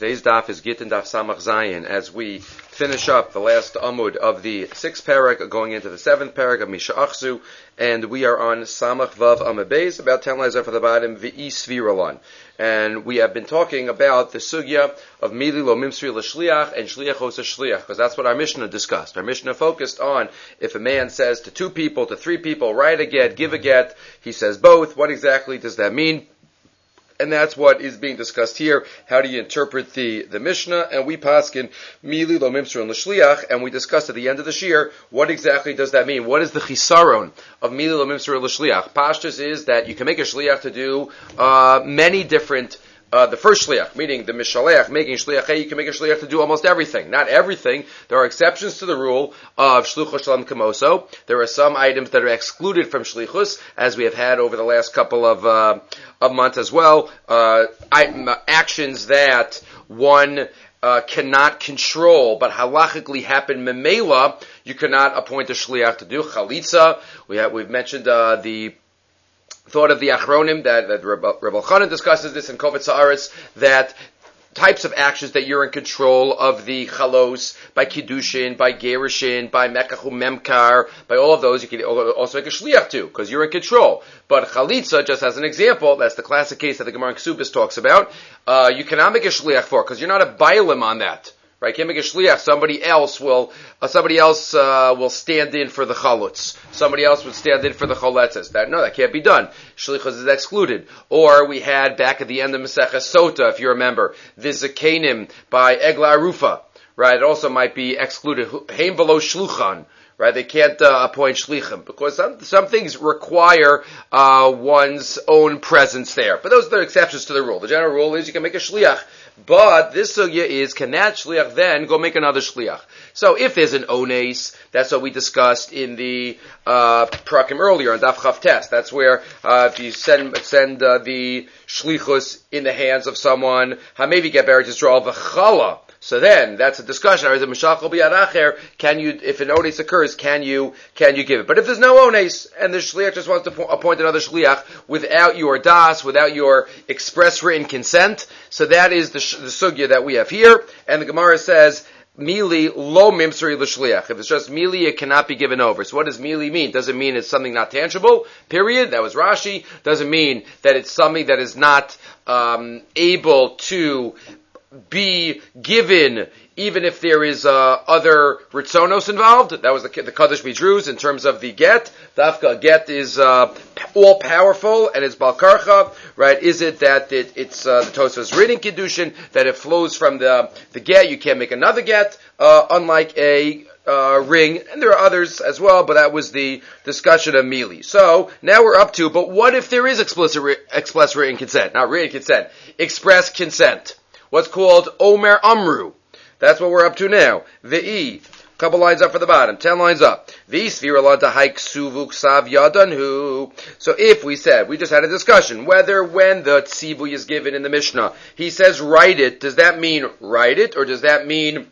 Today's daf is Gittin Daf Samach Zayin as we finish up the last Amud of the 6th parak, going into the 7th parak of Misha Achzu, and we are on Samach Vav Amud Beis, about 10 lines up at the bottom, V'i Sviralon. And we have been talking about the sugya of Mili Lo Mimsri L'Shliach and Shliach Os Shliach, because that's what our Mishnah discussed. Our Mishnah focused on if a man says to 2 people, to 3 people, write a get, give a get, he says both, what exactly does that mean? And that's what is being discussed here. How do you interpret the Mishnah? And we paskin Mili Lo Mimsri L'Shliach, and we discussed at the end of the shir, what exactly does that mean? What is the chisaron of Mili Lo Mimsri L'Shliach? Pashtus is that you can make a shliach to do many different the first shliach, meaning the mishalech, making shliach, you can make a shliach to do almost everything. Not everything. There are exceptions to the rule of shluchos shalom kamoso. There are some items that are excluded from shlichus, as we have had over the last couple of months as well. Actions that one cannot control, but halachically happen memela, you cannot appoint a shliach to do. Chalitza, we've mentioned the thought of the Achronim, that Rebbe Elchanan discusses this in Kovetz Haaretz, that types of actions that you're in control of the chalos, by kiddushin, by gerushin, by mekachu memkar, by all of those, you can also make a shliach to, because you're in control. But chalitza, just as an example, that's the classic case that the Gemara in Ksubis talks about, you cannot make a shliach for, because you're not a bailim on that. Right, can't make a shliach. Somebody else will stand in for the chalutz. Somebody else would stand in for the choletzes. That can't be done. Shlichus is excluded. Or we had back at the end of Maseches Sota, if you remember, the zakenim by Egla Arufa. Right, it also might be excluded. Heim velo shluchan. Right, they can't appoint shlichim because some things require one's own presence there. But those are the exceptions to the rule. The general rule is you can make a shliach. But this sugya is, can that shliach then go make another shliach? So if there's an ones, that's what we discussed in the prakim earlier on Daf Chav Tes. That's where if you send the shlichus in the hands of someone, hamevi get buried to draw v'chala. So then, that's a discussion. Can you, if an ones occurs, can you give it? But if there's no ones, and the shliach just wants to appoint another shliach without your das, without your express written consent, so that is the sugya that we have here. And the Gemara says, Mili lo mimsri l'shliach. If it's just mili, it cannot be given over. So what does mili mean? Does it mean it's something not tangible? Period. That was Rashi. Does it mean that it's something that is not able to be given, even if there is other ritzonos involved? That was the Kaddish Bidruz in terms of the get. Dafka get is all powerful and it's balkarcha, right? Is it that it's the Tosfos reading kiddushin, that it flows from the get? You can't make another get, unlike a ring, and there are others as well, but that was the discussion of Mili. So now we're up to, but what if there is express written consent? Not written consent, express consent. What's called Omer Amru. That's what we're up to now. Ve'i. Couple lines up for the bottom. 10 lines up. Ve'i sviralon tahai ksuvu ksav yadanhu. So if we said, we just had a discussion, whether when the tzivu is given in the Mishnah, he says write it, does that mean write it, or does that mean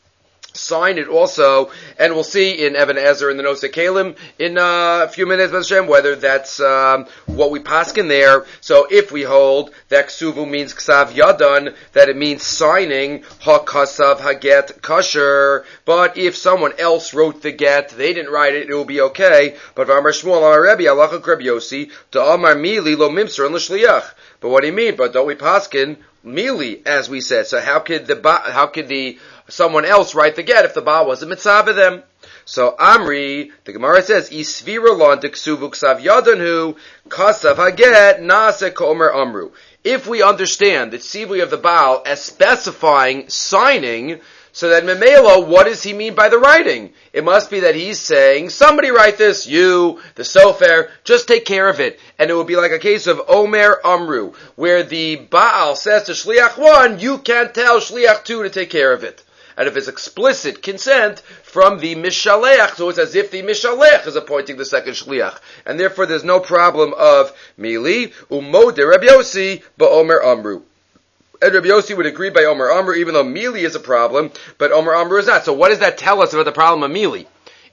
sign it also? And we'll see in Evan Ezer in the Nosei Kalim in a few minutes, Hashem, whether that's what we paskin there. So if we hold that ksuvu means ksav yadan, that it means signing, ha kasav haget kasher. But if someone else wrote the get, they didn't write it, it will be okay. But Amar Shmuel Amar Rebbe Halacha Reb Yossi to Amar Mili lo mimser and l'shliach. But what do you mean? But don't we paskin Mili, as we said? So how could the someone else write the get if the Baal wasn't mitzvah them? So Amri, the Gemara says, Isviralon deksuvu ksav yadanhu kasav haget nase komer amru. If we understand the tzivui of the Baal as specifying signing, so then memela, what does he mean by the writing? It must be that he's saying, somebody write this, you, the sofer, just take care of it. And it would be like a case of Omer Amru, where the Baal says to Shliach 1, you can't tell Shliach 2 to take care of it. And if it's explicit consent from the Mishalech, so it's as if the Mishalech is appointing the second Shliach. And therefore there's no problem of Mili, Umode Rabbi Yossi, Ba'omer Amru. And Rabbi Yossi would agree by Omer Amru, even though Mili is a problem, but Omer Amru is not. So what does that tell us about the problem of Mili?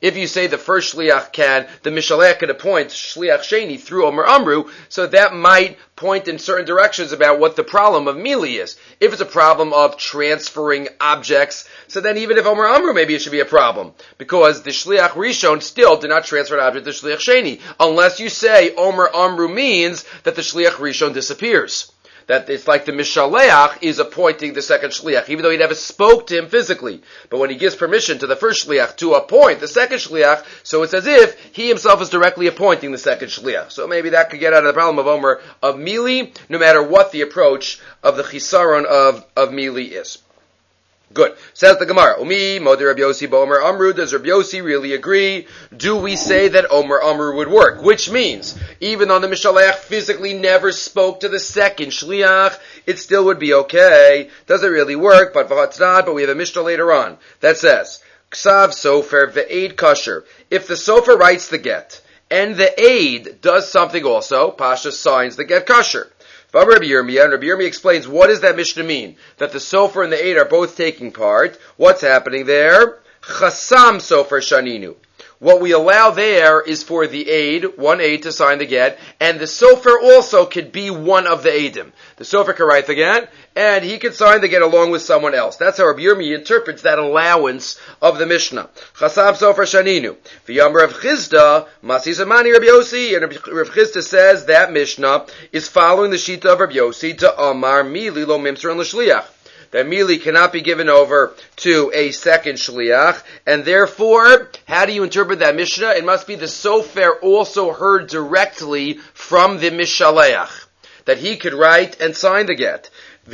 If you say the first shliach the mishalech can appoint shliach sheni through Omer Amru, so that might point in certain directions about what the problem of mili is. If it's a problem of transferring objects, so then even if Omer Amru, maybe it should be a problem, because the shliach rishon still did not transfer an object to shliach sheni, unless you say Omer Amru means that the shliach rishon disappears. That it's like the Mishaleach is appointing the second Shliach, even though he never spoke to him physically. But when he gives permission to the first Shliach to appoint the second Shliach, so it's as if he himself is directly appointing the second Shliach. So maybe that could get out of the problem of Omer of Mili, no matter what the approach of the Chisaron of Mili is. Good. Says the Gemara, Umi, Moder Rabbi Yossi Omer Amru, does Rabbi Yossi really agree? Do we say that Omer Amru would work? Which means, even though the Mishalech physically never spoke to the second Shliach, it still would be okay. Does it really work? But v'hatzad, but we have a Mishnah later on that says, Ksav Sofer ve'ed kasher. If the Sofer writes the get, and the aid does something also, Pasha signs the get kasher. Rabbi Yirmiyah, and Rabbi Yirmiyah explains, what does that Mishnah mean? That the Sofer and the Eid are both taking part. What's happening there? Chasam Sofer Shaninu. What we allow there is for the aid, one aid to sign the get, and the sofer also could be one of the aidim. The sofer can write the get, and he can sign the get along with someone else. That's how Rabbi Yirmiyah interprets that allowance of the Mishnah. Chasam sofer shaninu. V'yam Rav Chizda, Masi Zamani Rabbi Yossi, and Rav Chizda says that Mishnah is following the Shita of Rabbi Yossi to Amar Mili lo mimser and l'shliach. That Mili cannot be given over to a second Shliach, and therefore, how do you interpret that Mishnah? It must be the Sofer also heard directly from the Mishaleach, that he could write and sign the get. But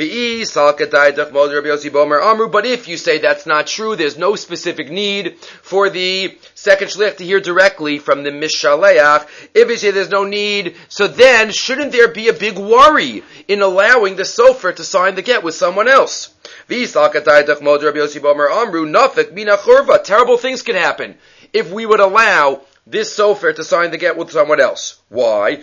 if you say that's not true, there's no specific need for the second shliach to hear directly from the Mishaleach. If you say there's no need, so then shouldn't there be a big worry in allowing the sofer to sign the get with someone else? Terrible things could happen if we would allow this sofer to sign the get with someone else. Why?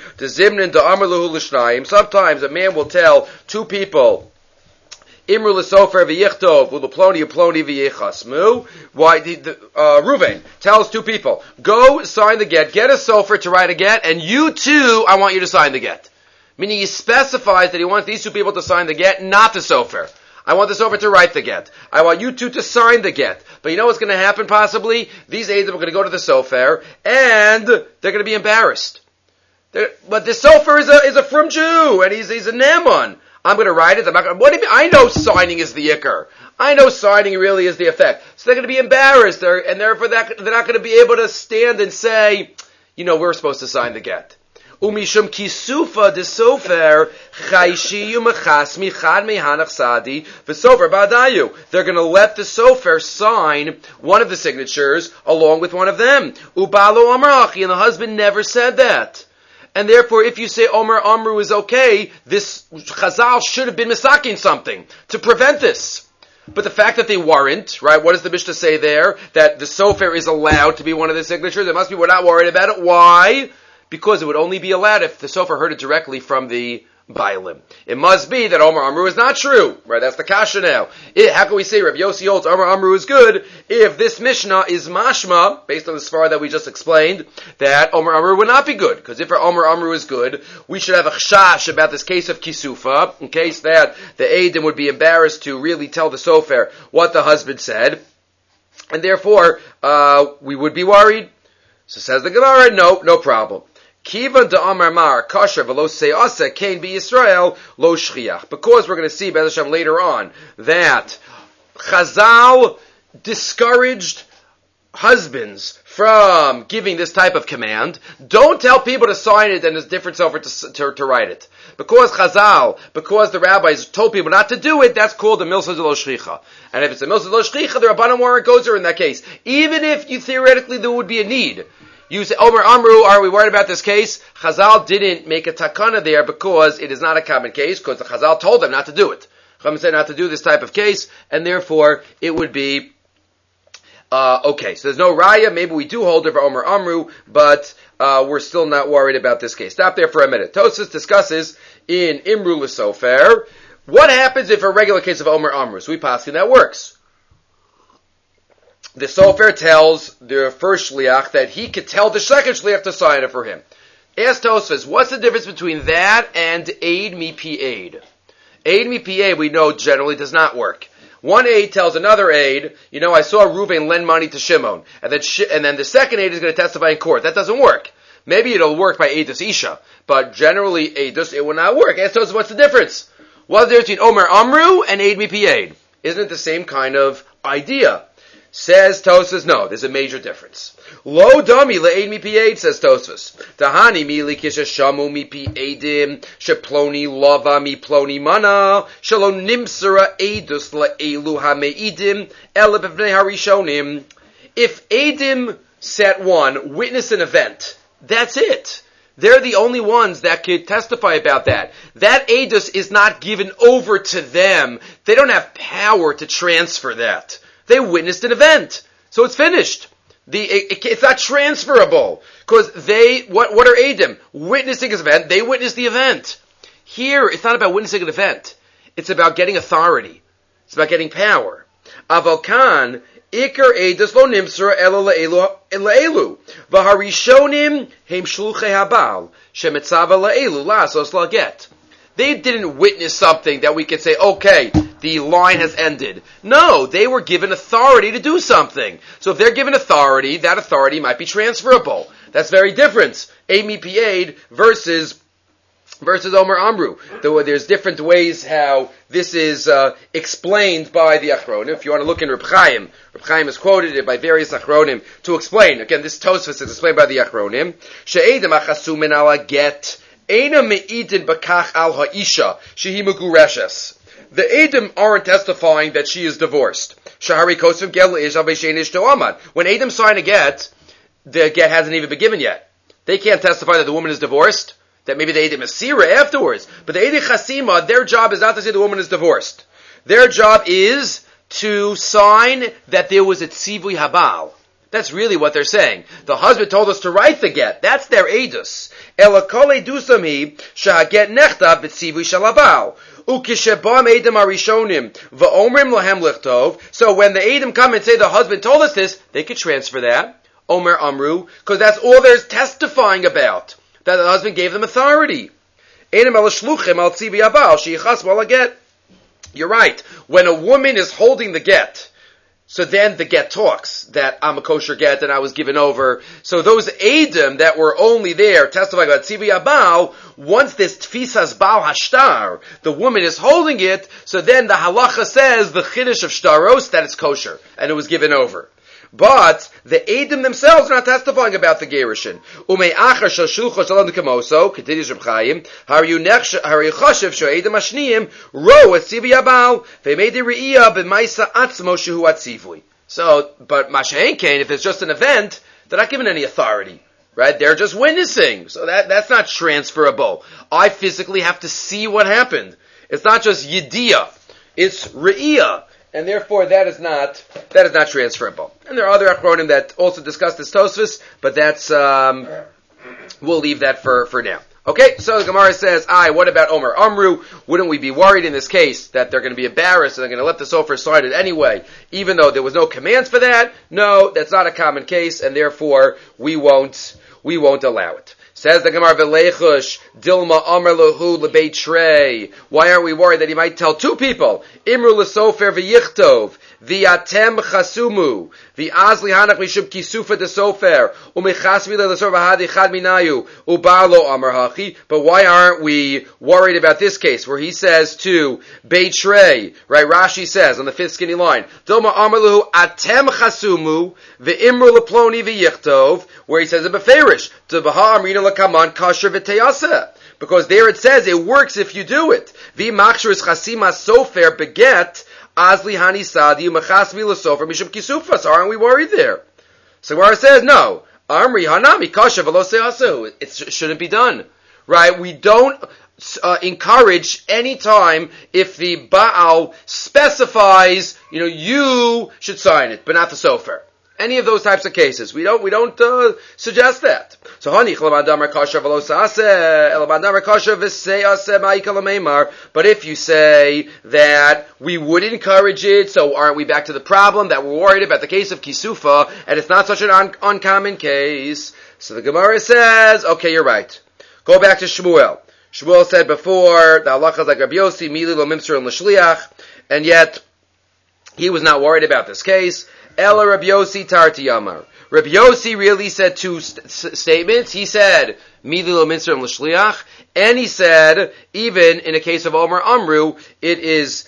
Sometimes a man will tell two people, Imru l'sofer v'yichtov u'leploni u'ploni v'yichasmu. Why? Reuven tells two people, go sign the get a sofer to write a get, and you too, I want you to sign the get. Meaning he specifies that he wants these two people to sign the get, not the sofer. I want the sofer to write the get. I want you two to sign the get. But you know what's going to happen possibly? These aides are going to go to the sofer, and they're going to be embarrassed. But the sofer is a frum Jew, and he's a Naaman. I'm going to write it. I'm not going to, what do you mean? I know signing is the ikr. I know signing really is the effect. So they're going to be embarrassed, and therefore they're not going to be able to stand and say, we're supposed to sign the get. Umishum kisufa de sofer chayshiyu mechasmi chad mehanach sadi v'sofer ba'adayu. They're going to let the sofer sign one of the signatures along with one of them. Ubalo amrachi, and the husband never said that. And therefore, if you say Omer Amru is okay, this Chazal should have been misaking something to prevent this. But the fact that they weren't, right, what does the Mishnah say there? That the sofer is allowed to be one of the signatures. It must be we're not worried about it. Why? Because it would only be allowed if the sofer heard it directly from the Bailim. It must be that Omer Amru is not true, right? That's the kasha now. How can we say Rabbi Yossi holds Omer Amru is good if this Mishnah is mashma, based on the svara that we just explained, that Omer Amru would not be good? Because if Omer Amru is good, we should have a chashash about this case of kisufa, in case that the Eidim would be embarrassed to really tell the sofer what the husband said, and therefore we would be worried. So says the Gemara, no problem. Kivan de Amar Mar Kasher v'lo se'asa kain be Yisrael lo shchiach. Because we're going to see Be'ez Hashem later on that Chazal discouraged husbands from giving this type of command. Don't tell people to sign it and there's different sofer to write it. Because the rabbis told people not to do it, that's called a milsa de lo shchicha. And if it's a milsa de lo shchicha, the Rabbanan warrant goes there in that case. Even if theoretically there would be a need. You say, Omer Amru, are we worried about this case? Chazal didn't make a takana there because it is not a common case, because the Chazal told them not to do it. Chazal said not to do this type of case, and therefore it would be okay. So there's no raya. Maybe we do hold it for Omer Amru, but we're still not worried about this case. Stop there for a minute. Tosfos discusses in Imru l'sofer, what happens if a regular case of Omer Amru? So we pass that works. the sofer tells the first shliach that he could tell the second shliach to sign it for him. Ask Tosfos, what's the difference between that and aid mipi aid? Aid mipi aid, we know generally does not work. One aid tells another aid, I saw Reuven lend money to Shimon, and then the second aid is going to testify in court. That doesn't work. Maybe it'll work by Eidus Isha, but generally Eidus, it will not work. Ask Tosfos, what's the difference? What's the difference between Omer Amru and aid mipi aid? Isn't it the same kind of idea? Says Tosfos, no, there's a major difference. Lo dami le'ed mipi aid, says Tosfos. Tahani mili kishashamu mipi aidim, sheploni lava mi ploni mana, shelo nimsara aidus la'elu ha'me'idim, ele b'vnei harishonim. If aidim set one witness an event, that's it. They're the only ones that could testify about that. That aidus is not given over to them. They don't have power to transfer that. They witnessed an event. So it's finished. It's not transferable. Because what are Eidim? Witnessing an event, they witnessed the event. Here, it's not about witnessing an event. It's about getting authority. It's about getting power. Avalkan, Iker Eidus lo nimsra ela la'elu. V'harishonim heim shluchei habal. Shemetzava la'elu la'asos la'get. They didn't witness something that we could say, okay, the line has ended. No, they were given authority to do something. So if they're given authority, that authority might be transferable. That's very different. Amy Pied versus Omer Amru. There's different ways how this is explained by the Achronim. If you want to look in Reb Chaim has quoted it by various Achronim to explain. Again, this Tosfos is explained by the Achronim. She'edem achasu min ala get. Eina me'idin bakach al ha'isha shehi megureshes. The Edom aren't testifying that she is divorced. Shahari kosvim gel le'ish al be'sheinish to amad. When Edom sign a get, the get hasn't even been given yet. They can't testify that the woman is divorced, that maybe the Edom is sira afterwards. But the Edom chasima, their job is not to say the woman is divorced. Their job is to sign that there was a tzivui habal. That's really what they're saying. The husband told us to write the get. That's their edus. Ela kol edusami shahaget nechta b'tzivui shalabal. Ukishebam edem arishonim va'omrim lahem lichtov. So when the edem come and say the husband told us this, they could transfer that. Omer Amru, because that's all there's testifying about. That the husband gave them authority. Edem el shluchim al tzivui habal sheyichas wala get. You're right. When a woman is holding the get, so then the get talks that I'm a kosher get and I was given over. So those Edom that were only there testifying about Tzivui Abal, once this Tfisas Baal Hashtar, the woman is holding it, so then the halacha says the Chiddush of Shtaros that it's kosher and it was given over. But the Edom themselves are not testifying about the Gerushin. Umei achar shel shulchos alon kamoso, continues Reb Chaim, har you choshev sho Edom ashniyim ro at tzivui abal ve'mei re'iyah b'maisa atzmo shehu atzivui. So, but Mashahen Kain, if it's just an event, they're not given any authority. Right? They're just witnessing. So that's not transferable. I physically have to see what happened. It's not just yediyah. It's re'iyah. And therefore, that is not transferable. And there are other Achronim that also discuss this Tosfos, but that's, we'll leave that for now. Okay, so the Gemara says, what about Omer Amru? Wouldn't we be worried in this case that they're going to be embarrassed and they're going to let the sofer sign it anyway, even though there was no commands for that? No, that's not a common case, and therefore, we won't allow it. Says the Gemara, V'leichush, Dilma Amar Lahu Lebeit Shrei. Why aren't we worried that he might tell two people? Imru L'sofer V'yichtov, V'yatem Chasumu, V'azli Hanach Mishub Kisufa de Sofer, U'mechasvi L'sofer V'hadi Chad Minayu, U'balo Amar Hachi. But why aren't we worried about this case, where he says to Beit Shrei, right, Rashi says on the fifth skinny line, Dilma Amar Lahu Atem Chasumu, V'imru L'ploni V'yichtov, where he says a Beferish, to Baha Amrina L'kaman Kasher V'teyasa. Because there it says it works if you do it. V'machshur is chasima sofer beget, azli hani sadi, umachasvi l'sofer, mishum kisufa. So aren't we worried there? So where it says, no. Amri hanami kasher v'lo it shouldn't be done. Right? We don't encourage any time if the Baal specifies, you should sign it, but not the sofer. Any of those types of cases. We don't suggest that. So but if you say that we would encourage it, so aren't we back to the problem that we're worried about the case of Kisufa, and it's not such an uncommon case? So the Gemara says, okay, you're right. Go back to Shmuel. Shmuel said before, the halacha is like Rabbi Yossi, Mili lo mimser and l'shliach, and yet he was not worried about this case. Ela Rabbi Yossi tarti amar. Rabbi Yossi really said two statements. He said, Mili lo mimser and l'shliach, and he said, even in a case of Omer Amru, it is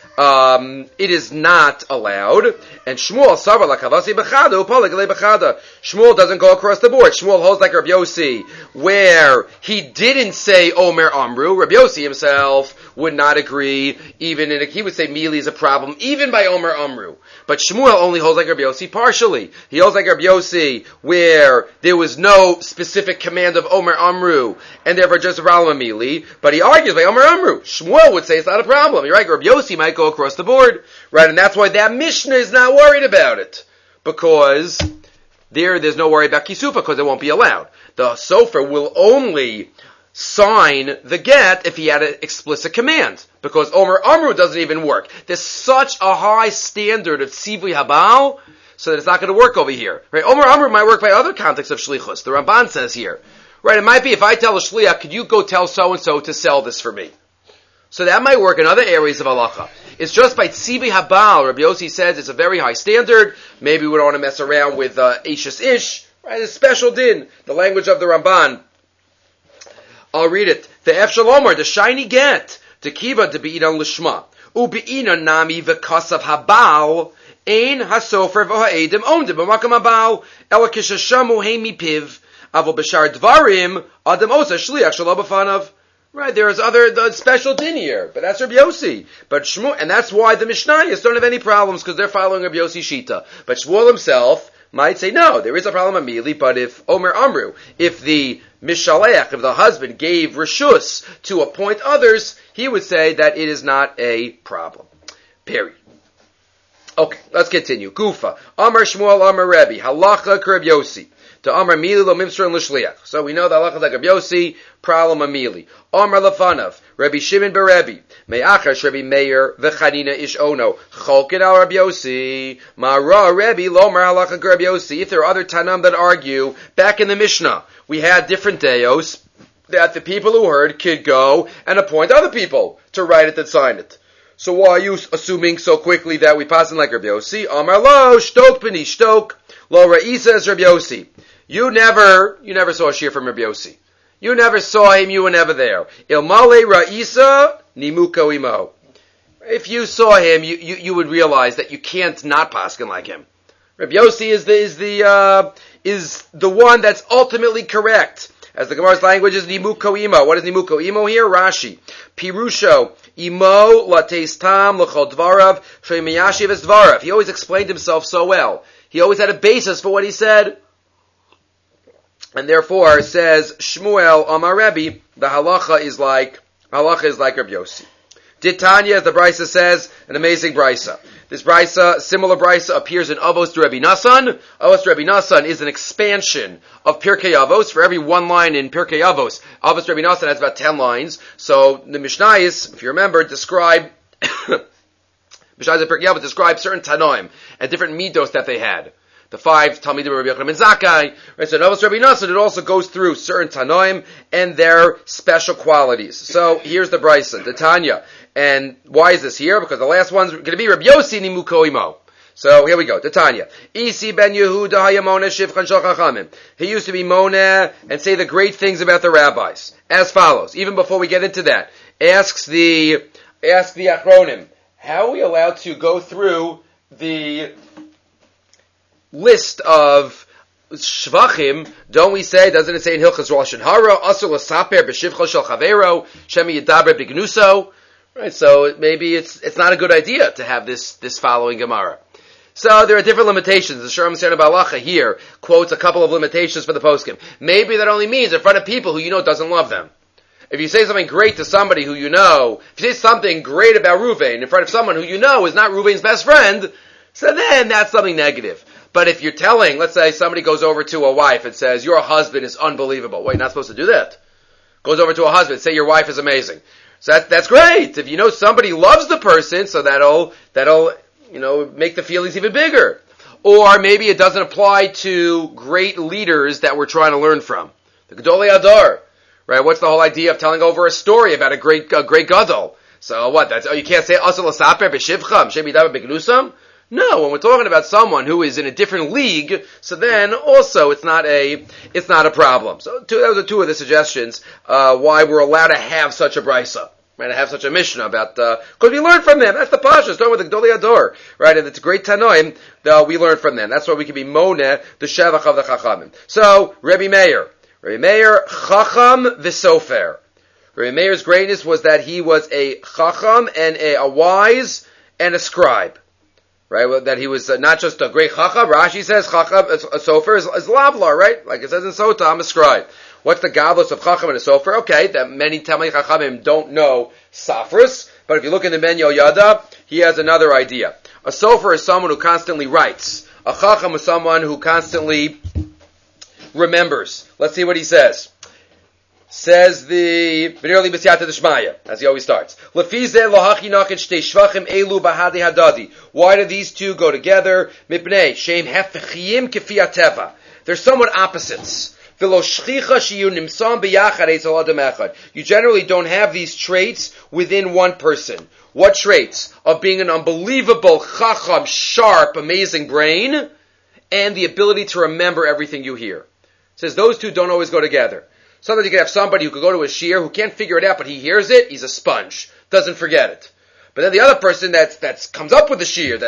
not allowed. And Shmuel savar lakavasi bechada upalegale bechada. Shmuel doesn't go across the board. Shmuel holds like Rabbi Yossi, where he didn't say Omer Amru. Rabbi Yossi himself would not agree. He would say Mili is a problem, even by Omer Amru. But Shmuel only holds like Rabbi Yossi partially. He holds like Rabbi Yossi, where there was no specific command of Omer Amru, and therefore just a problem of Mili. But he argues by Omer Amru. Shmuel would say it's not a problem. You're right. Rabbi Yossi might go across the board, right? And that's why that Mishnah is not worried about it, because there's no worry about Kisufa, because it won't be allowed. The Sofer will only sign the get if he had an explicit command, because Omer Amru doesn't even work. There's such a high standard of Tzivui Habal, so that it's not going to work over here. Right? Omer Amru might work by other contexts of Shlichus. The Ramban says here. Right, it might be if I tell a Shliach, could you go tell so-and-so to sell this for me? So that might work in other areas of halacha. It's just by Tzivui Habal. Rabbi Yossi says it's a very high standard. Maybe we don't want to mess around with Eishes Ish. Right, a special din. The language of the Ramban. I'll read it. The Efshalomar, the shiny get, the kiva to be on lishma. Ubeina nami v'kasav habal, ein hasofer v'ha'edim omdim b'makam habal, ela kishashamu heimi piv, avol b'shar dvarim, adam osa shliach shalom b'fanav. Right, there is the special din here, but that's Rabbi Yossi. But Shmuel, and that's why the Mishnayos don't have any problems, because they're following Rabbi Yossi Shita. But Shmuel himself might say, no, there is a problem immediately, but if Omer Amru, if the Mishalech, if the husband gave Rishus to appoint others, he would say that it is not a problem. Period. Okay, let's continue. Gufa. Amar Shmuel, Amar Rebbe. Halacha Rabbi Yossi. To Amar Mili lo mimser and l'shliach. So we know that halacha is like Rabbi Yossi, problem of Mili. Amar lefanav. Rabbi Shimon bar Rebbe. Me'achash Rabbi Meir v'chanina ish ono. Cholkin al Rabbi Yossi. Ma'ra Rebbe lo mar halacha Rabbi Yossi. If there are other Tanam that argue, back in the Mishnah, we had different deos that the people who heard could go and appoint other people to write it and sign it. So why are you assuming so quickly that we pass in like Rabbi Yossi? Amar lo shtok b'ni shtok. Lo ra'isa is Rabbi Yossi. You never saw a shir from Rabbi Yossi. You never saw him, you were never there. Ilmale ra'isa nimuko imo. If you saw him, you would realize that you can't not paskin like him. Rabbi Yossi is the one that's ultimately correct. As the Gemara's language is nimuko imo. What is nimuko imo here? Rashi. Pirusho imo lateis tam l'chol dvarav shemiyashiv es dvarav. He always explained himself so well. He always had a basis for what he said. And therefore, says Shmuel Amar Rebbe, the halacha is like Rabbi Yossi. Titania, as the Brisa says, an amazing Brisa. This Brisa, similar Brisa, appears in Avos to Rabbi Nassan. Avos to Rabbi Nassan is an expansion of Pirkei Avos. For every one line in Pirkei Avos, Avos to Rabbi Nassan has about 10 lines. So the Mishnayos, if you remember, describe Mishnayos of Pirkei Avos describe certain Tanoim and different midos that they had. The 5 Talmidim of Rabbi Yochanan ben Zakkai. Right, so Avos Rabbi Nassan, it also goes through certain Tanoim and their special qualities. So here's the Brisa, the Tanya. And why is this here? Because the last one's going to be Rabbi Yossi Nimuko Imo. So here we go, the Tanya. Isi ben Yehuda hayamona shivchan shel chachamim. He used to be Mona and say the great things about the rabbis. As follows. Even before we get into that, asks the Achronim, how are we allowed to go through the list of shvachim? Don't we say, doesn't it say in Hilchas Rosh Hara, Asur l'saper b'shivcha shel chavero, shemi yadaber b'gnuso? Right, so maybe it's not a good idea to have this following Gemara. So there are different limitations. The Shuram Sena Balacha here quotes a couple of limitations for the poskim. Maybe that only means in front of people who you know doesn't love them. If you say something great to somebody who you know, if you say something great about Ruvain in front of someone who you know is not Ruvain's best friend, so then that's something negative. But if you're telling, let's say somebody goes over to a wife and says, your husband is unbelievable. Well, you're not supposed to do that. Goes over to a husband, say your wife is amazing. So that's great. If you know somebody loves the person, so that'll make the feelings even bigger. Or maybe it doesn't apply to great leaders that we're trying to learn from. The Gedolei Adar, right? What's the whole idea of telling over a story about a great Gadol? So what? You can't say Asal Asaper b'Shivcham Shemidava b'Gnusam? No, when we're talking about someone who is in a different league, so then also it's not a problem. So those are two of the suggestions why we're allowed to have such a brisa. Right, to have such a Mishnah about, because we learn from them. That's the Pasha, starting with the Gedolei Adar. Right, and it's a great Tanoim that we learn from them. That's why we can be Moneh, the Shevach of the Chachamim. So, Rebbe Meir, Chacham v'Sofer. Rebbe Meir's greatness was that he was a Chacham and a wise and a scribe. Right, well, that he was not just a great Chacham. Rashi says Chacham, a Sofer is Lavlar, right? Like it says in Sota, I'm a scribe. What's the godless of Chacham and a Sofer? Okay, that many Talmidei Chachamim don't know Safras, but if you look in the Ben Yoyada, he has another idea. A Sofer is someone who constantly writes. A Chacham is someone who constantly remembers. Let's see what he says. Says the B'nirli B'siyata D'Shmaya, as he always starts. Why do these two go together? They're somewhat opposites. You generally don't have these traits within one person. What traits? Of being an unbelievable, chacham, sharp, amazing brain, and the ability to remember everything you hear. It says those two don't always go together. Sometimes you can have somebody who could go to a shiur who can't figure it out, but he hears it, he's a sponge, doesn't forget it. But then the other person that comes up with the shiur,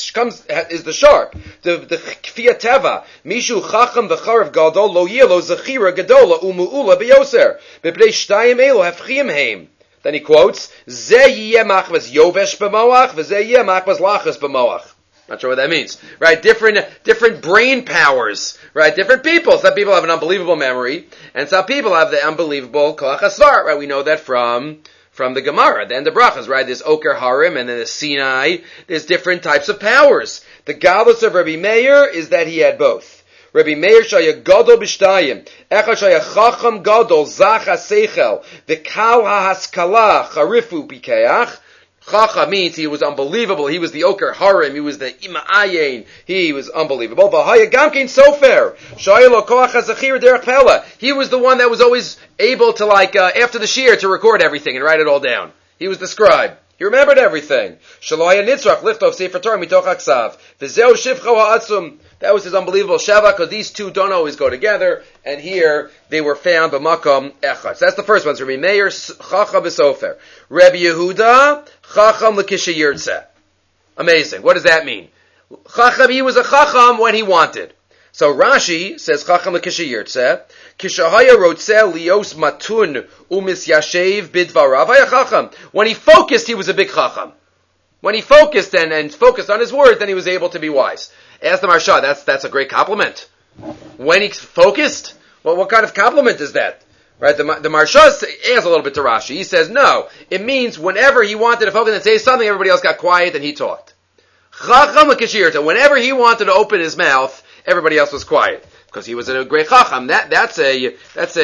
is the sharp. The kfiyat teva. Mishu chacham v'charav gadol lo yilo zechira gadola umu'ula beyoser. B'pnei shtayim elo hafchim heim. Then he quotes, Ze yiyeh machmas yovesh b'moach, v'ze yiyeh machmas lachas b'moach. Not sure what that means. Right? Different brain powers. Right? Different people. Some people have an unbelievable memory, and some people have the unbelievable koach hasvar. Right? We know that from the Gemara, the end of Brachas, right? There's Oker Harim and then there's Sinai. There's different types of powers. The godless of Rabbi Meir is that he had both. Rabbi Meir shaya gadol b'shtayim. Echad shaya chacham gadol zach ha-seichel. V'kal ha-haskala charifu pikeach. Chacha means he was unbelievable. He was the Oker Harim. He was the Ima'ayin. He was unbelievable. V'haya gamkein sofer. Shayelo koach ha-zachir derech pela. He was the one that was always able to, after the shiur, to record everything and write it all down. He was the scribe. He remembered everything. Shaloya nitzrach lichtov sefer Torah mitoch haksav. V'zeu shivcho ha'atzum. That was his unbelievable sheva, because these two don't always go together, and here they were found b'makom echad. So that's the first one. So Rabbi Meir, Chacham b'sofer. Rabbi Yehuda, Chacham l'kisha yirtzeh. Amazing. What does that mean? Chacham, he was a Chacham when he wanted. So Rashi says Chacham l'kisha yirtzeh. Kishahaya rotzeh lios matun umis yashev bidvarav haya Chacham. When he focused, he was a big Chacham. When he focused and focused on his words, then he was able to be wise. Ask the Marsha, that's a great compliment. When he's focused, well, what kind of compliment is that? Right? The Marsha adds a little bit to Rashi. He says, no, it means whenever he wanted to focus and say something, everybody else got quiet and he talked. Chacham l'kishirta. Whenever he wanted to open his mouth, everybody else was quiet. Because he was a great Chacham. That's a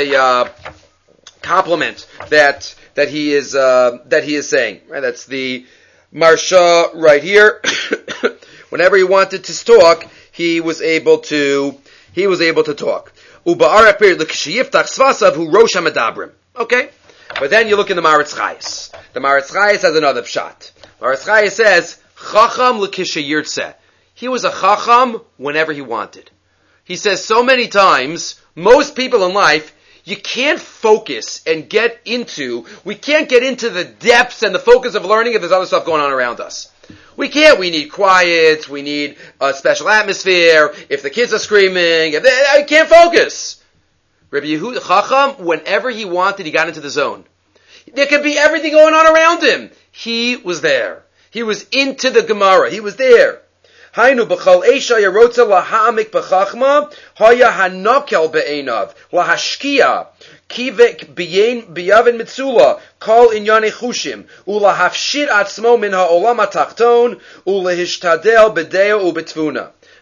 compliment that he is saying. Right? That's the Marsha right here. Whenever he wanted to talk, he was able to talk. Uba'arak period l'kshiyiftach svasav hu rosh hamadabrim. Okay, but then you look in the Maharatz Chayes. The Maharatz Chayes has another pshat. Maharatz Chayes says Chacham l'kisha yirtzeh. He was a Chacham whenever he wanted. He says so many times, most people in life, you can't focus and we can't get into the depths and the focus of learning if there's other stuff going on around us. We can't. We need quiet. We need a special atmosphere. If the kids are screaming, I can't focus. Rabbi Yehuda Chacham, whenever he wanted, he got into the zone. There could be everything going on around him. He was there. He was into the Gemara. He was there. Hainu b'chal eisha yarotza laha'amik b'chachma haya hanokel be'enav lahashkia kivek b'yavin mitzula kol inyane chushim ulahafshir atzmo min ha'olam ha'tachton ulahishtadel b'deo u'b'tvuna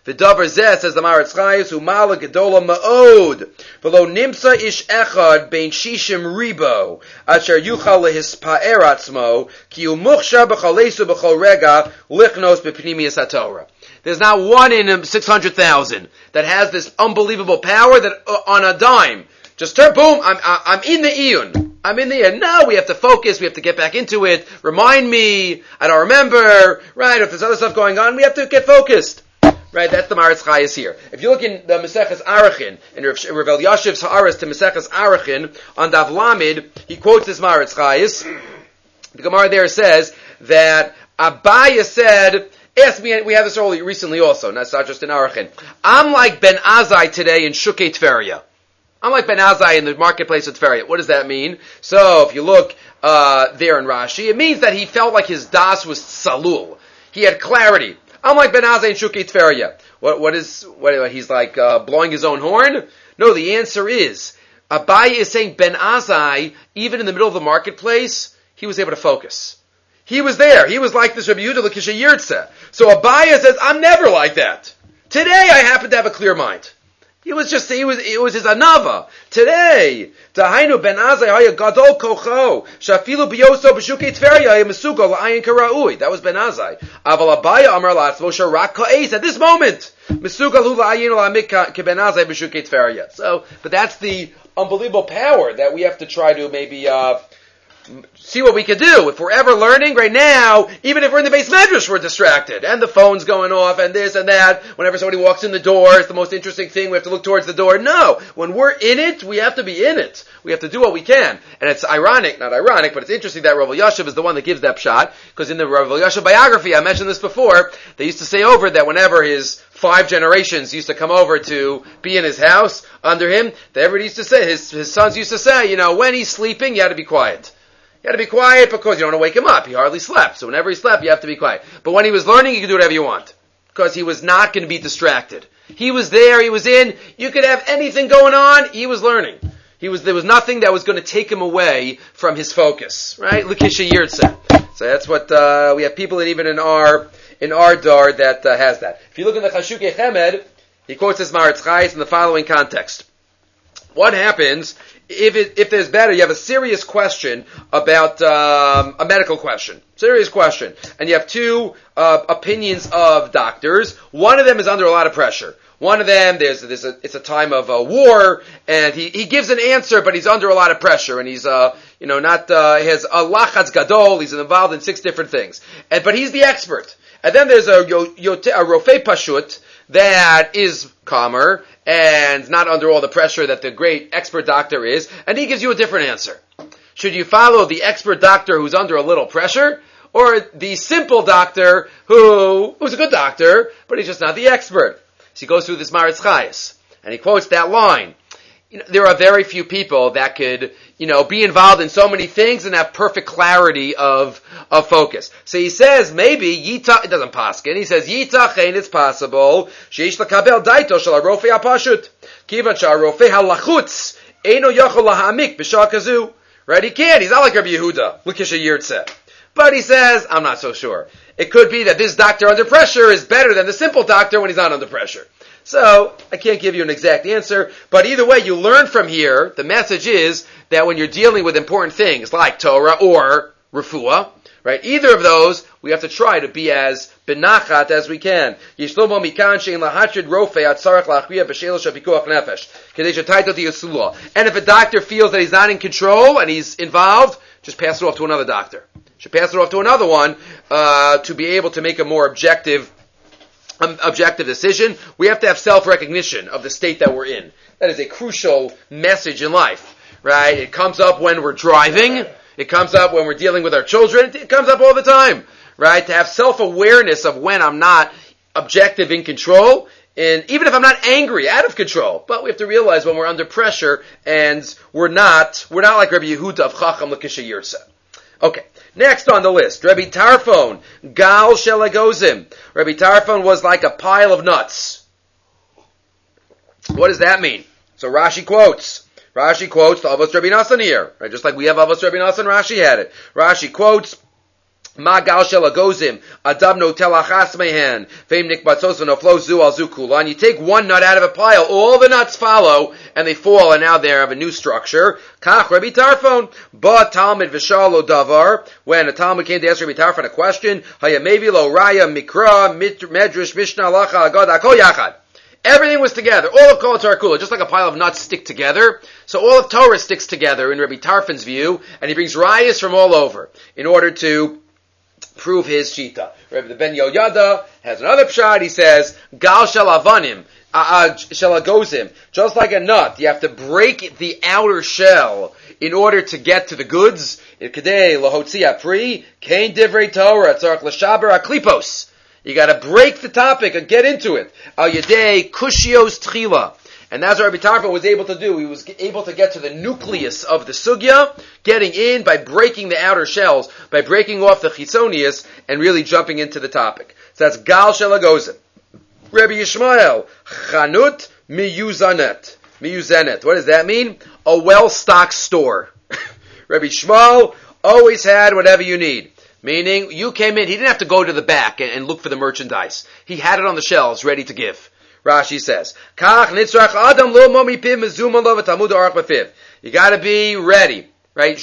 V'davar zeh, says the Maharatz Chayes, u'mala gedola ma'od. V'lo nimsa ish echad bein shishim ribo, asher yuchal lehispa'er atzmo, ki umuchsha b'chalesu b'chol rega, lichnos b'pnimius haTorah. There's not one in 600,000 that has this unbelievable power that on a dime, just turn, boom, I'm in the iyun. I'm in the iyun. No, we have to focus, we have to get back into it. Remind me, I don't remember, right? If there's other stuff going on, we have to get focused. Right, that's the Maharatz Chayes here. If you look in the Maseches Arachin, in Rav Elyashiv's Ha'aras to Maseches Arachin, on Daf Lamed, he quotes this Maharatz Chayes. The Gemara there says that Abaya said, ask me, we had this recently also, and that's not just in Arachin. I'm like Ben Azai today in Shukei Tveria. I'm like Ben Azai in the marketplace of Tveria. What does that mean? So, if you look there in Rashi, it means that he felt like his das was salul. He had clarity. I'm like Ben Azai in Shukei Tveria. What he's like blowing his own horn? No, the answer is, Abaye is saying Ben Azai, even in the middle of the marketplace, he was able to focus. He was there. He was like this Rabbi Yehuda L'Kisha Yirtze. So Abaye says, I'm never like that. Today I happen to have a clear mind. It was his anava. Today, Tahainu Ben Azai haya gadol kocho, shafilu biyoso b'shukei Tveria haya mesugo la'ayin karaui. That was Ben Azai. Aval Abaya amar la'atzmo sharak ka'es. At this moment, mesugo hu la'ayin la'amik ke Ben Azai b'shukei Tveria. So, but that's the unbelievable power that we have to try to maybe see what we could do. If we're ever learning right now, even if we're in the base medrash, we're distracted. And the phone's going off and this and that. Whenever somebody walks in the door, it's the most interesting thing. We have to look towards the door. No. When we're in it, we have to be in it. We have to do what we can. And it's not ironic, but it's interesting that Rav Elyashiv is the one that gives that shot. Because in the Rav Elyashiv biography, I mentioned this before, they used to say over that whenever his 5 generations used to come over to be in his house under him, everybody used to say, his sons used to say, when he's sleeping, you have to be quiet. You had to be quiet because you don't want to wake him up. He hardly slept. So whenever he slept, you have to be quiet. But when he was learning, you could do whatever you want. Because he was not going to be distracted. He was there, he was in. You could have anything going on. He was learning. There was nothing that was going to take him away from his focus. Right? L'Kisha Yirtze. So that's what, we have people even in our dar that has that. If you look in the Chashukei Chemed, he quotes this Maharatz Chayes in the following context. What happens if there's better, you have a serious question about a medical question, serious question, and you have 2 opinions of doctors. One of them is under a lot of pressure. One of them, it's a time of war, and he gives an answer, but he's under a lot of pressure, and he's he has a lachatz gadol. He's involved in 6 different things, but he's the expert. And then there's a rofei pashut that is calmer and not under all the pressure that the great expert doctor is, and he gives you a different answer. Should you follow the expert doctor who's under a little pressure, or the simple doctor who's a good doctor, but he's just not the expert? So he goes through this Maharatz Chayes, and he quotes that line. There are very few people that could, be involved in so many things and have perfect clarity of focus. So he says, maybe, Yitach, it doesn't paskin, he says, Yitachein, it's possible, Sheish lakabel daito shel harofei hapashut, kivan sha'harofei halachutz, eino yachol lahamik b'shah kazu. Right, he can't, he's not like Rabbi Yehuda, L'Kisha Yirtze. But he says, I'm not so sure. It could be that this doctor under pressure is better than the simple doctor when he's not under pressure. So, I can't give you an exact answer, but either way, you learn from here, the message is that when you're dealing with important things like Torah or refuah, right, either of those, we have to try to be as benachat as we can. And if a doctor feels that he's not in control and he's involved, just pass it off to another doctor. Should pass it off to another one to be able to make a more objective decision. We have to have self-recognition of the state that we're in. That is a crucial message in life, right? It comes up when we're driving. It comes up when we're dealing with our children. It comes up all the time, right? To have self-awareness of when I'm not objective in control, and even if I'm not angry, out of control. But we have to realize when we're under pressure and we're not like Rabbi Yehuda of Chacham L'Kisha Yirtze. Okay. Next on the list, Rabbi Tarfon, Gal Shelagozim. Rabbi Tarfon was like a pile of nuts. What does that mean? So Rashi quotes the Avos Rabbi Nassan here, right? Just like we have Avos Rabbi Nassan, Rashi had it. Rashi quotes Ma gal shel agozim, adam no telachas mehen, veim nikbatzos v'noflo zu al zu kulan. You take one nut out of a pile, all the nuts follow, and they fall, and now they have a new structure. Kach Rabbi Tarfon, ba Talmud v'shalo davar. When a Talmud came to ask Rabbi Tarfon a question, hayamevi lo raya mikra medrash mishnah halacha agad hakol yachad. Everything was together. All of Kol Torah Kula, just like a pile of nuts stick together. So all of Torah sticks together in Rabbi Tarfon's view, and he brings rayas from all over in order to prove his shita. Rabbi Ben Yoyada has another pshat. He says, Gal shel avanim, shel agozim. Just like a nut, you have to break the outer shell in order to get to the goods. Kedei lahotzi apri, kain divrei Torah, tzarich l'shaber aklipos. You gotta break the topic and get into it. Al yedei kushios tchila. And that's what Rabbi Tarfon was able to do. He was able to get to the nucleus of the sugya, getting in by breaking the outer shells, by breaking off the chisonius, and really jumping into the topic. So that's Gal Shel Agozim. Rabbi Yishmael, Chanut miyuzanet. Miyuzanet. What does that mean? A well-stocked store. Rabbi Yishmael always had whatever you need. Meaning, you came in, he didn't have to go to the back and look for the merchandise. He had it on the shelves, ready to give. Rashi says, you gotta be ready, right?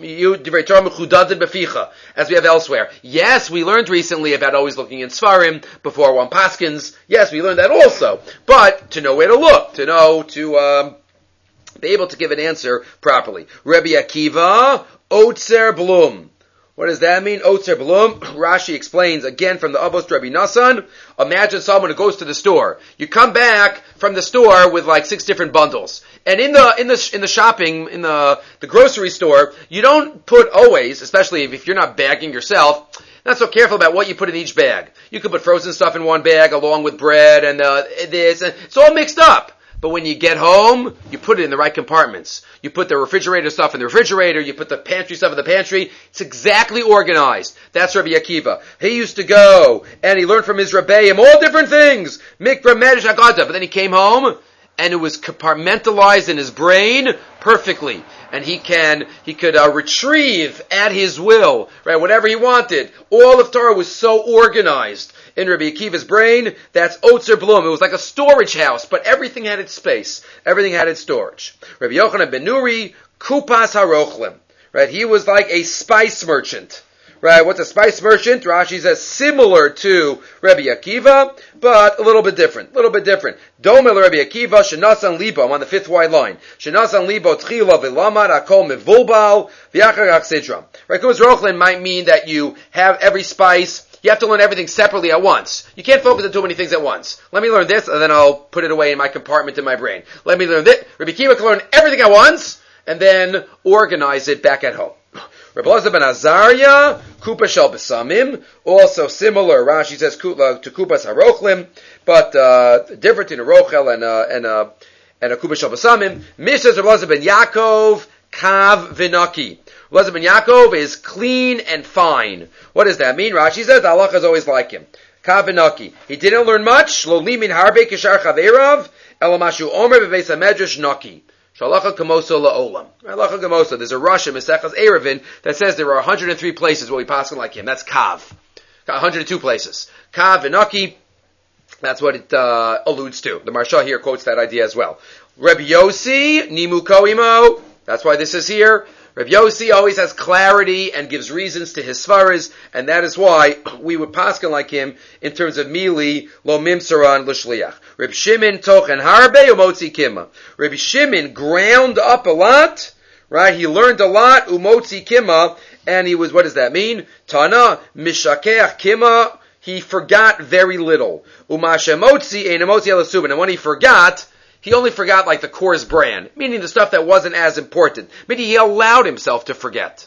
As we have elsewhere. Yes, we learned recently about always looking in Sfarim before one paskins. Yes, we learned that also. But to know where to look, to know, to be able to give an answer properly. Rabbi Akiva, Otzer Blum. What does that mean? Otzer Blum. Rashi explains again from the Avos Rabbi Nassan. Imagine someone who goes to the store. You come back from the store with like 6 different bundles. And in the shopping, in the grocery store, you don't put always, especially if you're not bagging yourself, not so careful about what you put in each bag. You could put frozen stuff in one bag along with bread and this, and it's all mixed up. But when you get home, you put it in the right compartments. You put the refrigerator stuff in the refrigerator. You put the pantry stuff in the pantry. It's exactly organized. That's Rabbi Akiva. He used to go, and he learned from his Rebbeim all different things. Mikra, Medrash, Agada. But then he came home, and it was compartmentalized in his brain perfectly. And he could retrieve at his will, right, whatever he wanted. All of Torah was so organized in Rabbi Akiva's brain. That's Otzer Blum. It was like a storage house, but everything had its space. Everything had its storage. Rabbi Yochanan ben Nuri, Kupas HaRochlim. Right, he was like a spice merchant. Right, what's a spice merchant? Rashi says similar to Rabbi Akiva, but a little bit different. Dome Rabbi Akiva, Shenasan Libo. I'm on the 5th wide line. Shenasan Libo Tchila V'Lamad Akol Mevulbal V'Yachar Sidra. Right, Kupas Rochlin might mean that you have every spice. You have to learn everything separately at once. You can't focus on too many things at once. Let me learn this, and then I'll put it away in my compartment in my brain. Let me learn this. Rabbi Akiva can learn everything at once, and then organize it back at home. Rabbi Elazar ben Azariah, Kupa Shel Besamim, also similar. Rashi says to Kupas HaRochlim, but different in a Rochel and a Kupa Shel Besamim. Mish says Rabbi Elazar ben Yaakov, Kav Vinaki. Elazar ben Yaakov is clean and fine. What does that mean? Rashi says the halacha is always like him. Kav Vinaki. He didn't learn much. Lo limin harbe kishar chaverav, elamashu omer bebeis hamedrash naki. Shalacha kamoso la'olam. Halacha kamoso. There's a Rosh in Mesechas Erevin that says there are 103 places where we pass like him. That's Kav. 102 places. Kav Vinaki. That's what it alludes to. The Maharsha here quotes that idea as well. Reb Yossi, Nimu Koimo. That's why this is here. Reb Yossi always has clarity and gives reasons to his svaras, and that is why we would paskin like him in terms of mili lo mimsaran l'shliach. Reb Shimon tochen harbe umotzi kima. Reb Shimon ground up a lot, right? He learned a lot umotzi kima, and he was, what does that mean? Tana mishakeach kima. He forgot very little. Umashemotzi einamotzi elasubin, and when he forgot, he only forgot like the coarse bran, meaning the stuff that wasn't as important. Meaning he allowed himself to forget.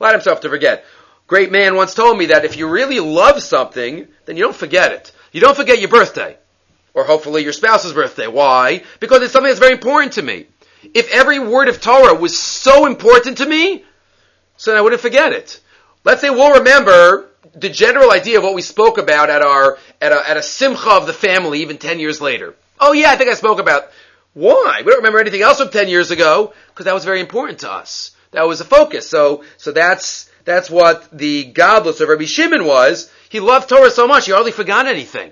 Great man once told me that if you really love something, then you don't forget it. You don't forget your birthday. Or hopefully your spouse's birthday. Why? Because it's something that's very important to me. If every word of Torah was so important to me, so then I wouldn't forget it. Let's say we'll remember the general idea of what we spoke about at a simcha of the family even 10 years later. Oh yeah, I think I spoke about. Why? We don't remember anything else from 10 years ago, because that was very important to us. That was a focus. So that's That's what the godless of Rabbi Shimon was. He loved Torah so much, he hardly forgot anything.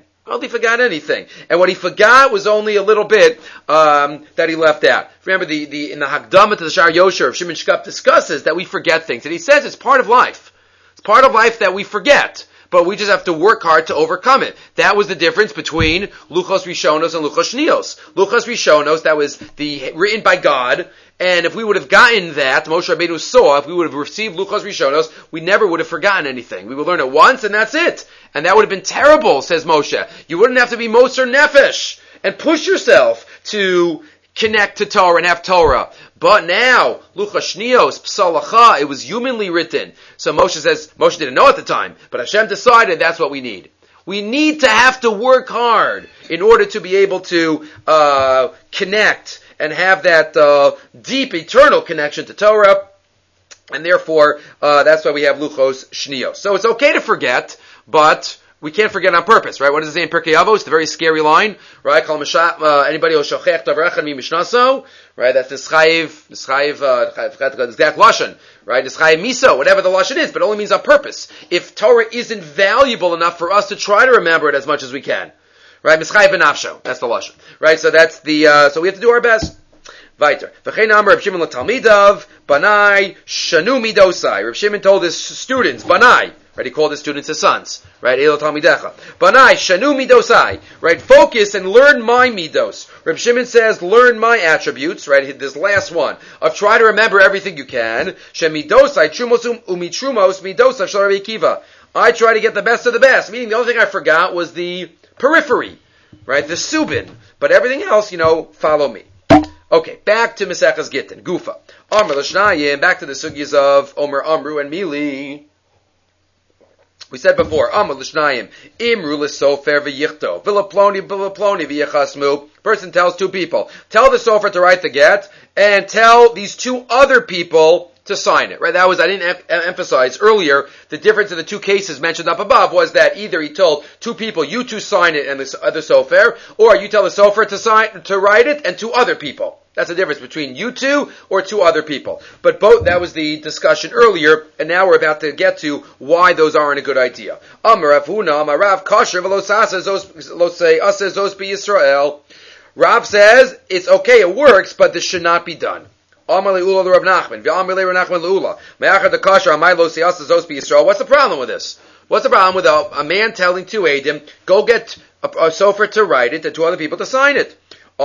And what he forgot was only a little bit that he left out. Remember, in the Hakdamah to the Shar Yosher, Shimon Shkop discusses that we forget things. And he says it's part of life. It's part of life that we forget. But we just have to work hard to overcome it. That was the difference between Luchos Rishonos and Luchos Shnios. Luchos Rishonos, that was written by God. And if we would have gotten that, Moshe Rabbeinu saw, if we would have received Luchos Rishonos, we never would have forgotten anything. We would learn it once and that's it. And that would have been terrible, says Moshe. You wouldn't have to be Moser Nefesh and push yourself to connect to Torah and have Torah. But now, Luchos Shnios, Psalacha, it was humanly written. So Moshe says, Moshe didn't know at the time, but Hashem decided that's what we need. We need to have to work hard in order to be able to connect and have that deep, eternal connection to Torah. And therefore, that's why we have Luchos Shnios. So it's okay to forget, but we can't forget on purpose, right? What does it say in Pirkei Avos? The very scary line, right? Anybody who shochech davrecha mi mishnaso, right? That's Nischayiv, exact lashon, right? Nischayiv miso, whatever the lashon is, but it only means on purpose. If Torah isn't valuable enough for us to try to remember it as much as we can, right? Mischayiv benafsho, that's the lashon, right? So that's so we have to do our best. Weiter. V'chein amar Reb Shimon l'talmidav, banai shanu midosai. Reb Shimon told his students, banai, right? He called his students his sons, right? Elo talmidecha. Banai shanu midosai, right? Focus and learn my midos. Reb Shimon says, learn my attributes, right? This last one of try to remember everything you can. Shemidosai trumos umitrumos midosav shel Rabbi Akiva. I try to get the best of the best. Meaning the only thing I forgot was the periphery, right? The subin, but everything else, follow me. Okay, back to Mesechas Gittin, Gufa. Amr l'shnayim, back to the sugyas of Omer Amru and Mili. We said before, Amr l'shnayim, Imru l'sofer v'yichto, v'leploni v'yachasmu. Person tells two people, tell the sofer to write the get, and tell these two other people to sign it, right? I didn't emphasize earlier, the difference in the two cases mentioned up above was that either he told two people, you two sign it and the other sofer, or you tell the sofer to write it and two other people. That's the difference between you two or two other people. But that was the discussion earlier, and now we're about to get to why those aren't a good idea. Rav says, it's okay, it works, but this should not be done. What's the problem with this? What's the problem with a man telling two Eidim, go get a sofer to write it and two other people to sign it?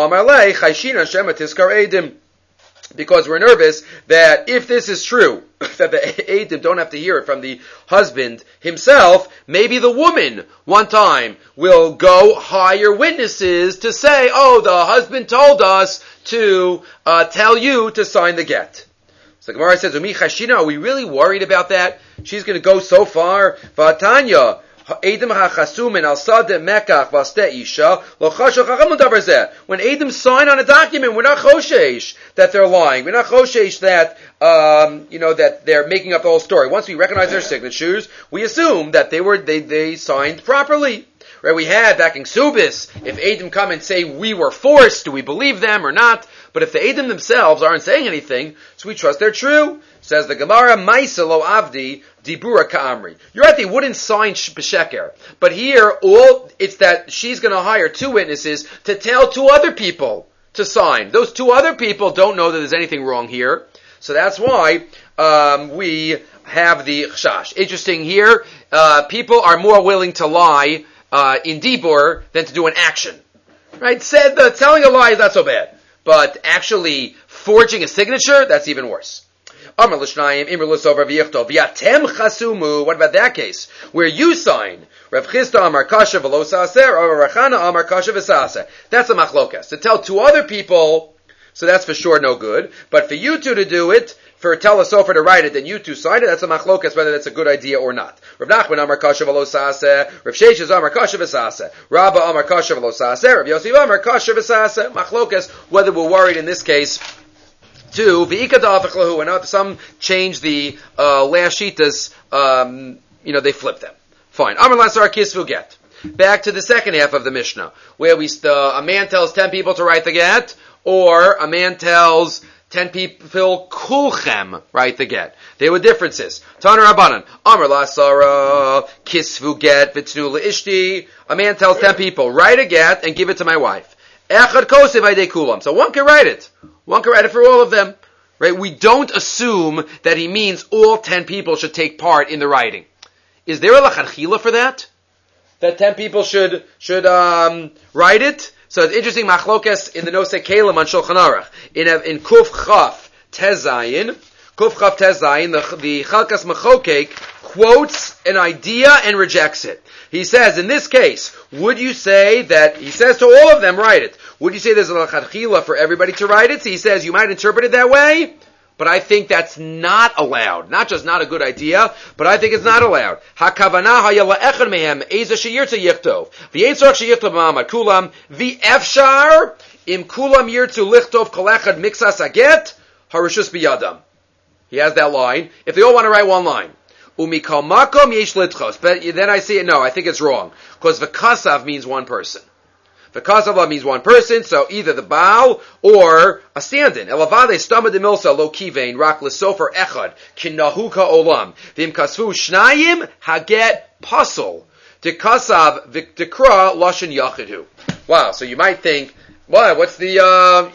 Because we're nervous that if this is true, that the Eidim don't have to hear it from the husband himself, maybe the woman one time will go hire witnesses to say, the husband told us to tell you to sign the get. So the Gemara says, are we really worried about that? She's going to go so far. V'atanya, Eidim hachasumin al sadeh mekach v'asteh isha lo chashuch hachamon davar zeh. When Eidim sign on a document, we're not choshesh that they're lying. We're not choshesh that that they're making up the whole story. Once we recognize their signatures, we assume that they signed properly. Right? We had back in Ksubis, if Eidim come and say we were forced, do we believe them or not? But if the Eidim themselves aren't saying anything, so we trust they're true. Says the Gemara, Maisa lo avdi dibura ka'amri. You're right, they wouldn't sign b'sheker. But here, it's that she's going to hire two witnesses to tell two other people to sign. Those two other people don't know that there's anything wrong here. So that's why we have the chashash. Interesting here, people are more willing to lie in dibur than to do an action. Right? Said that telling a lie is not so bad. But actually forging a signature, that's even worse. What about that case? Where you sign, Rav Chisda Amar Kasha v'lo sa'aser, or Rav Chana Amar Kasha v'sa'aser. That's a machlokas. To tell two other people, so that's for sure no good. But for you two to do it, tell a sofer to write it, then you two sign it, that's a machlokas, whether that's a good idea or not. Rav Nachman Amar Kasha v'lo sa'aser, Rav Sheshes Amar Kasha v'sa'aser, Rabba Amar Kasha v'lo sa'aser, Rav Yosef Amar Kasha v'sa'aser. Machlokas, whether we're worried in this case, to v'ikadavachlahu, and some change the last shitas, they flip them. Fine. Amar lasar kisvu get. Back to the second half of the Mishnah, where a man tells 10 people to write the get, or a man tells 10 people, kulchem, write the get. There were differences. Taner Rabbanan, Amar la Sarah, kisvu get, v'tnu le'ishti. A man tells 10 people, write a get and give it to my wife. Echad kosev aydei kulam. So one can write it. One can write it for all of them. Right? We don't assume that he means all 10 people should take part in the writing. Is there a lachanchila for that? That 10 people should write it? So it's interesting, machlokes in the Nosei Kelim on Shulchan Aruch. In Kuf Chaf Tezayin, the Chalkas Mechokek quotes an idea and rejects it. He says, in this case, would you say that, he says to all of them, write it. Would you say there's a lachanchila for everybody to write it? So he says, you might interpret it that way, but I think that's not allowed. Not just not a good idea, but I think it's not allowed. HaKavanah hayala echad mehem eza sheyirtza yichtov. V'yein tzorach sheyichtov ma'amad kulam. V'efshar im kulam yirtzu lichtov kol echad mixas aget harishus biyadam. He has that line. If they all want to write one line. Umikal makom yesh litchos. But then I say, no, I think it's wrong. Because v'kasav means one person. V'kasav means one person, so either the Baal or a stand-in. Elavade stama de milsa lo kivein rak lesofer echad kinahuka olam. V'im kasvu shnayim haget puzzle. Dekasav v'dekra lashon yachidu. Wow, so you might think, what's the,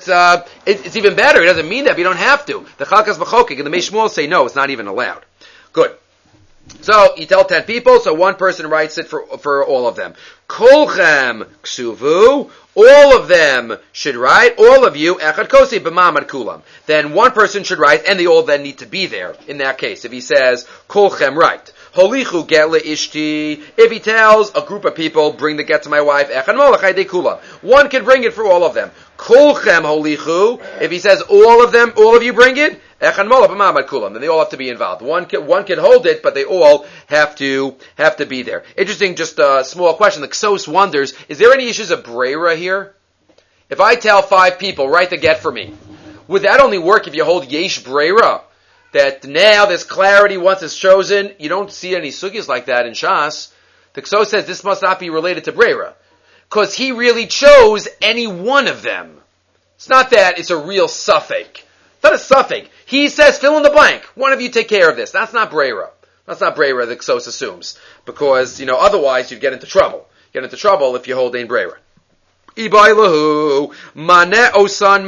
it's even better. It doesn't mean that, but you don't have to. The Chalkas B'chokek and the Meshmuel say no, it's not even allowed. Good. So, you tell 10 people, so one person writes it for all of them. Kolchem ksuvu, all of them should write, all of you, echad kosi b'mamad kulam. Then one person should write, and they all then need to be there, in that case. If he says, kolchem, write. Holichu get le'ishti, if he tells a group of people, bring the get to my wife, echad molach haydei kulam. One can bring it for all of them. Kolchem holichu, if he says all of you bring it, echad molach b'mamad kulam, then they all have to be involved. One can hold it, but they all have to be there. Interesting, just a small question. The Ksos wonders, is there any issues of breira here? If I tell 5 people, write the get for me, would that only work if you hold yesh breira? That now there's clarity once it's chosen. You don't see any sugyas like that in Shas. The Ksos says this must not be related to breira. Because he really chose any one of them. It's not that it's a real suffix. It's not a suffix. He says, fill in the blank. One of you take care of this. That's not breira. That's not breira, the Ksos assumes. Because, otherwise you'd get into trouble. Get into trouble if you hold ein breira. Ibailahu, mana osan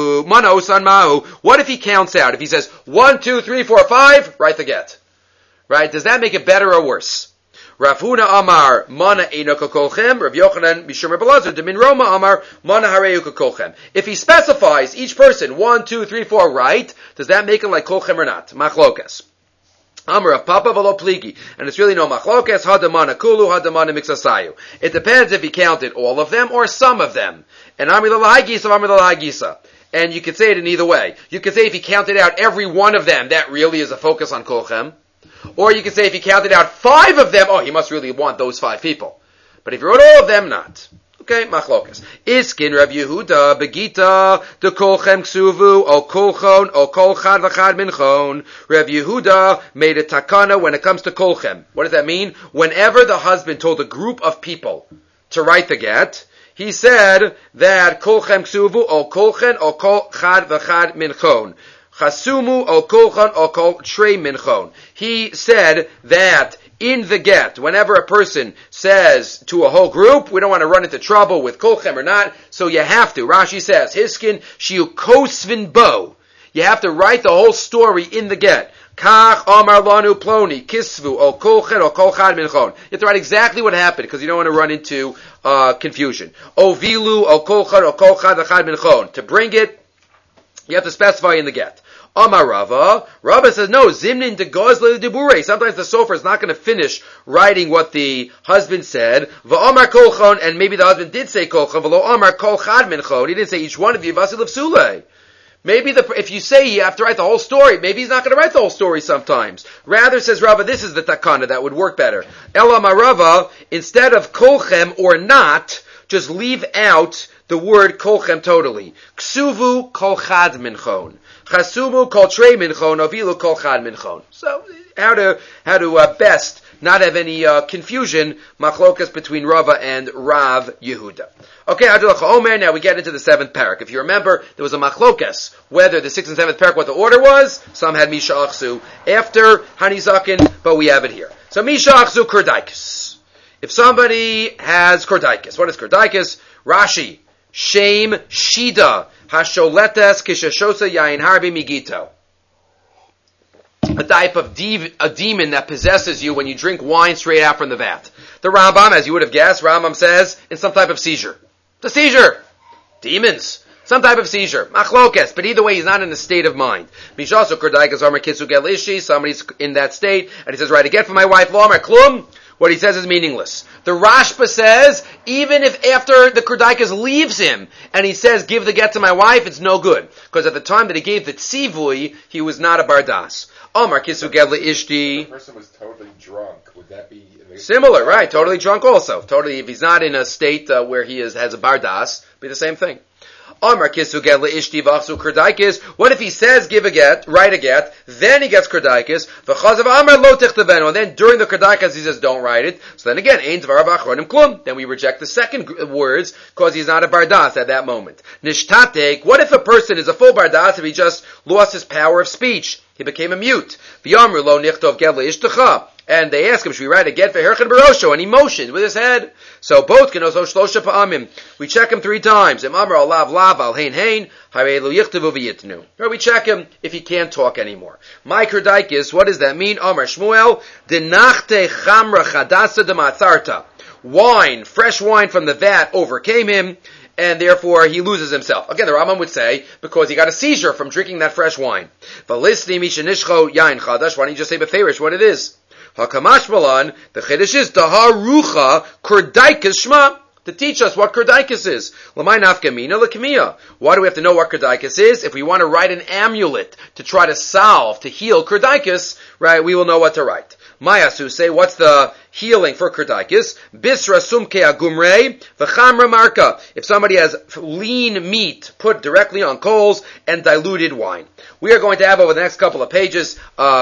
mahu. What if he counts out? If he says 1, 2, 3, 4, 5, write the get. Right? Does that make it better or worse? Rav Huna Amar, mana eino kakolchem. Rav Yochanan, Mishum Reb Elazar, Demin Roma Amar, mana hareu kakolchem. If he specifies each person 1, 2, 3, 4, write, does that make it like kolchem or not? Machlokas. Amar of Papa v'lo pligi, and it's really no machlokas. Hadamana kulu, hadamana mixasayu. It depends if he counted all of them or some of them. And Amar l'hagisa, Amar l'hagisa. And you could say it in either way. You could say if he counted out every one of them, that really is a focus on kolchem. Or you could say if he counted out 5 of them, he must really want those 5 people. But if he wrote all of them, not. Okay, machlokas. Iskin Rav Yehuda begita de kolchem ksuvu o kolchon o kol chad v'chad minchon. Rav Yehuda made a takana when it comes to kolchem. What does that mean? Whenever the husband told a group of people to write the get, he said that kolchem ksuvu o kolchen o kol chad v'chad minchon. Chasumu o kolchon o kol trei minchon. He said that in the get, whenever a person says to a whole group, we don't want to run into trouble with kolchem or not, so you have to. Rashi says, Hiskin shiu kosvin bo. You have to write the whole story in the get. Kach amar lanu ploni kisvu o kolchen o kol chad minchon. You have to write exactly what happened because you don't want to run into confusion. O vilu o kolchen o kol chad v'chad minchon. To bring it, you have to specify in the get. Amar Rava says, no, zimnin de gozle debure. Sometimes the sofer is not going to finish writing what the husband said. Va'amar kolchon, and maybe the husband did say kolchon, v'lo amar kol chad minchon. He didn't say each one of you, vasil of sule. Maybe if you say you have to write the whole story, maybe he's not going to write the whole story sometimes. Rather, says Rava, this is the takana that would work better. Ela Rava, instead of kolchem or not, just leave out the word kolchem totally. Ksuvu kol chad minchon. Chasumu kol trei minchon, avilu kol chad minchon. So, how to best not have any confusion, machlokas between Rava and Rav Yehuda. Okay, Adulach Omer, now we get into the 7th parak. If you remember, there was a machlokas, whether the 6th and 7th parak, what the order was. Some had Misha Achsu after Hanizakin, but we have it here. So Misha Achsu Kordaikus. If somebody has Kordaikus, what is Kordaikus? Rashi, Shem Shida, Hasholetes Kishashosa Yain Harbi Migito. A type of a demon that possesses you when you drink wine straight out from the vat. The Rambam, as you would have guessed, Rambam says, in some type of seizure. It's a seizure. Demons. Some type of seizure. Machlokes. But either way, he's not in a state of mind. Mishasu Kordaikas Amar Kitsu Gel Ishi. Somebody's in that state, and he says, right, again for my wife, Lo Amar Klum. What he says is meaningless. The Rashba says, even if after the Kordaikas leaves him, and he says, give the get to my wife, it's no good. Because at the time that he gave the tzivui, he was not a bardas. Omar Kisu Gel Ishti. The person was totally drunk. Would that be similar? Right, totally drunk also. Totally, if he's not in a state where he has a bardas, be the same thing. Amar Kisu Get Ishti Vachsu Kerdaikis. What if he says give a get, write a get, then he gets Kerdaikis, V'chazav Amar Lo Tichtavenu, and then during the Kerdaikas he says don't write it. So then again, Ein Dvar V'achronim Klum. Then we reject the second words because he's not a bardas at that moment. Nishtatek. What if a person is a full bardas if he just lost his power of speech? He became a mute. V'yamru Lo Nichtov Get Ishtacha. And they ask him, should we write a get for Herchen Barosho? And he motions with his head. So both can also shlosha pa'amim. We check him 3 times. Im amar alav lav al hein hein. Harei yichtavu v'yitnu. Or we check him if he can't talk anymore. My Kerdaikis, what does that mean? Amar Shmuel, Denachte chamra chadasa dematzarta. Wine, fresh wine from the vat overcame him, and therefore he loses himself. Again, the Rambam would say, because he got a seizure from drinking that fresh wine. V'lisni mishanishcho yain chadash. Why don't you just say beferish what it is? Hakamash Malan, the Chiddush is Dahar Rucha Kerdaikas Shma, to teach us what Kerdaikas is. Lamai Nafkamina Lakamiya. Why do we have to know what Kerdaikas is? If we want to write an amulet to try to solve, to heal Kerdaikas, right, we will know what to write. Mayasu say, what's the healing for Kerdaikis? Bisra sumke agumre, v'chamra marka. If somebody has lean meat put directly on coals and diluted wine. We are going to have over the next couple of pages,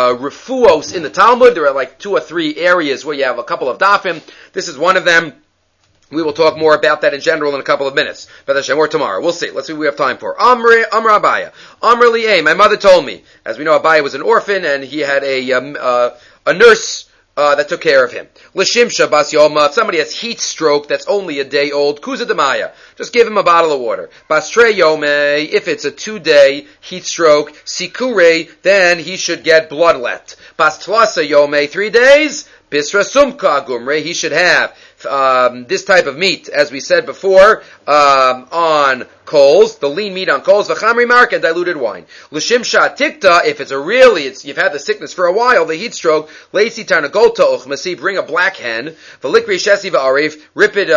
refuos in the Talmud. There are like 2 or 3 areas where you have a couple of dafim. This is one of them. We will talk more about that in general in a couple of minutes. Or tomorrow. We'll see. Let's see what we have time for. Amr Abaya. Amr Li'eh. My mother told me. As we know, Abaya was an orphan and he had a nurse that took care of him. L'shimsha bas yoma. If somebody has heat stroke that's only a day old, kuza demaya. Just give him a bottle of water. Bas tre yome. If it's a 2-day heat stroke, sikure, then he should get bloodlet. Bas tlasa yome. 3 days. Bisra sumka gumre. He should have this type of meat, as we said before, on coals, the lean meat on coals, v'chamri mark, and diluted wine. L'shimsha tikta, if you've had the sickness for a while, the heat stroke, leisi tarnagolta uchmasi, bring a black hen, v'likri shesi v'arif, rip it,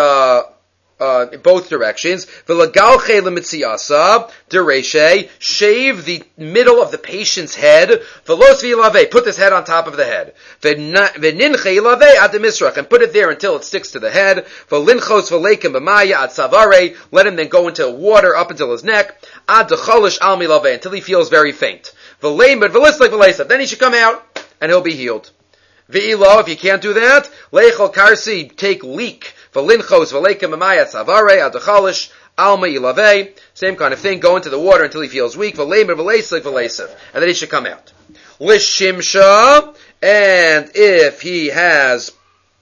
in both directions. V'lagalche l'mitziasa, dereshe, shave the middle of the patient's head. V'los v'ilave, put this head on top of the head. V'ninche ilave ad misrach, and put it there until it sticks to the head. V'linchos v'leikim b'maya ad savare, let him then go into water up until his neck. Ad decholish al milave, until he feels very faint. V'leimed v'lislik v'leisab, then he should come out, and he'll be healed. V'ilo, if you can't do that, leichel karsi, take leek. V'linchos v'leikim b'mayat savare adachalish alma ilave. Same kind of thing. Go into the water until he feels weak. V'leimer v'leislik v'leisav, and then he should come out. Lishimsha, and if he has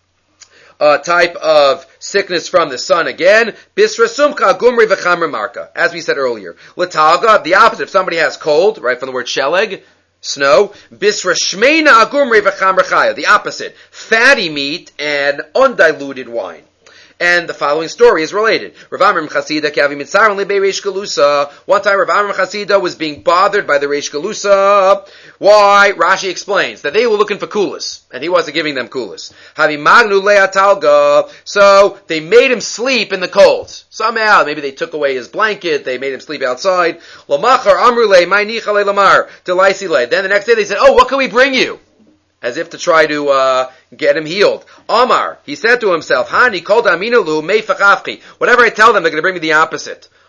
a type of sickness from the sun again, bisra sumka gumri v'chamra marka, as we said earlier. L'talga, the opposite. If somebody has cold, right from the word sheleg, snow, bisra shmeina agumri v'chamra chaya, the opposite. Fatty meat and undiluted wine. And the following story is related. Rav Amram Chasida ki avi mitzaron lebei Reish Galusa. One time Rav Amram Chasida was being bothered by the Reish Galusa. Why? Rashi explains that they were looking for kulas, and he wasn't giving them kulas. Havi magnu le'atalga. So they made him sleep in the cold. Somehow, maybe they took away his blanket, they made him sleep outside. Lamachar amrule mai nichale lamar delaisile. Then the next day they said, "Oh, what can we bring you?" As if to try to get him healed. Omar, he said to himself, Hani called Aminalu meifachafki. Whatever I tell them, they're going to bring me the opposite.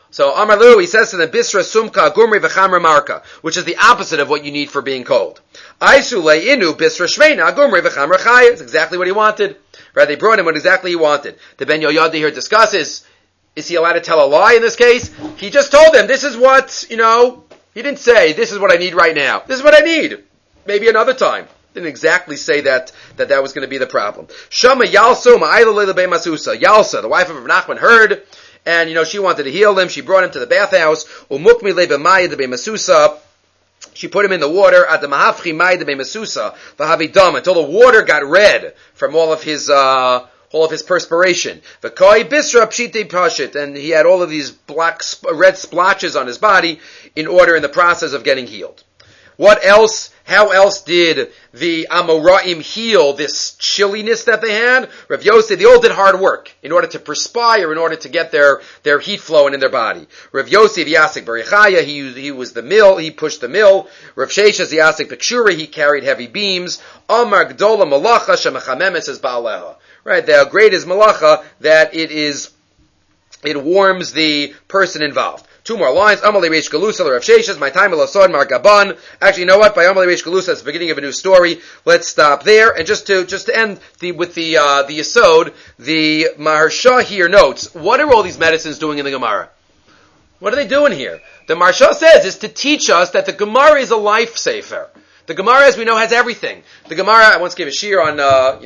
So Amalu, he says to them, Bisra Sumka Gumri V'chamra Marka, which is the opposite of what you need for being cold. Aisule Inu Bisra Shveina Gumri V'chamra Chaya. It's exactly what he wanted. Right? They brought him what exactly he wanted. The Ben Yoyada here discusses, is he allowed to tell a lie in this case? He just told them, this is what, he didn't say, this is what I need right now. This is what I need. Maybe another time. Didn't exactly say that was going to be the problem. Shama Yalso Ma'ayla Be Masusa. Yalsa, the wife of Rav Nachman, heard, and she wanted to heal him. She brought him to the bathhouse. Umukmi Le B'Maya De Be Masusa. She put him in the water at the Mahafchi Maya De Be Masusa V'Havidam until the water got red from all of his perspiration. V'Koi Bisra Pshite Pashit, and he had all of these red splotches on his body in the process of getting healed. What else? How else did the Amoraim heal this chilliness that they had? Rav Yosef, they all did hard work in order to perspire, in order to get their heat flowing in their body. Rav Yosef Yasik Barichaya, he was the mill, he pushed the mill. Rav Sheshes Yasik Bekshura, he carried heavy beams. Amar Gdola Malacha Shemechamemes Es Ba'aleha. Right, the great is Malacha, that it warms the person involved. Two more lines. Amalei Reish Galusa, Rav Sheshes, my time Elasod Mar Gaban. Actually, you know what? By Amalei Reish Galusa, it's the beginning of a new story. Let's stop there. And just to end with the Yesod, the Maharsha here notes, what are all these medicines doing in the Gemara? What are they doing here? The Maharsha says is to teach us that the Gemara is a life sefer. The Gemara, as we know, has everything. The Gemara, I once gave a shir on,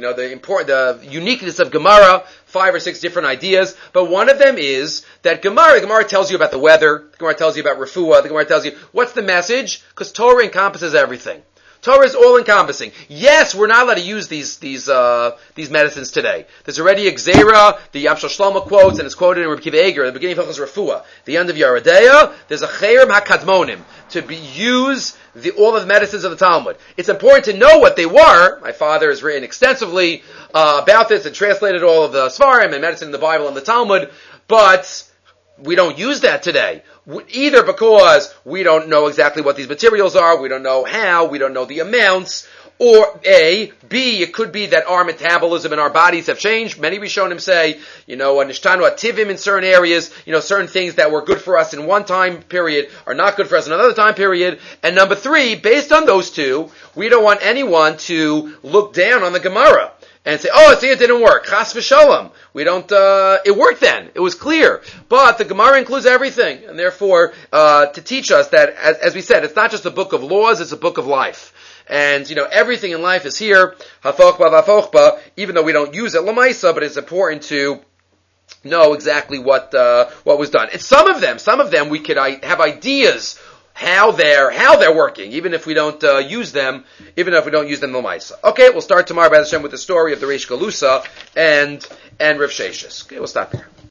the uniqueness of Gemara, 5 or 6 different ideas, but one of them is that the Gemara tells you about the weather, the Gemara tells you about refuah, the Gemara tells you, what's the message? Because Torah encompasses everything. Torah is all encompassing. Yes, we're not allowed to use these medicines today. There's already a Gzeira, the Yam Shel Shlomo quotes, and it's quoted in Rabbi Kiva Eger, at the beginning of Hilchos Refuah. The end of Yeridea, there's a Chayrim HaKadmonim, to use all of the medicines of the Talmud. It's important to know what they were. My father has written extensively about this and translated all of the Svarim and medicine in the Bible and the Talmud, but we don't use that today. Either because we don't know exactly what these materials are, we don't know how, we don't know the amounts, or B, it could be that our metabolism and our bodies have changed. Many Rishonim say, nishtanu ativim in certain areas, certain things that were good for us in one time period are not good for us in another time period. And number 3, based on those two, we don't want anyone to look down on the Gemara and say, see, it didn't work. Chas v'shalom. We don't, it worked then. It was clear. But the Gemara includes everything. And therefore, to teach us that, as we said, it's not just a book of laws, it's a book of life. And, everything in life is here. Hafochba v'afochba, even though we don't use it lamaisa, but it's important to know exactly what was done. And some of them we could have ideas how they're working, even if we don't use them l'maisa. Okay, we'll start tomorrow, B'ez Hashem, with the story of the Reish Galusa and Rav Sheshes. Okay, we'll stop here.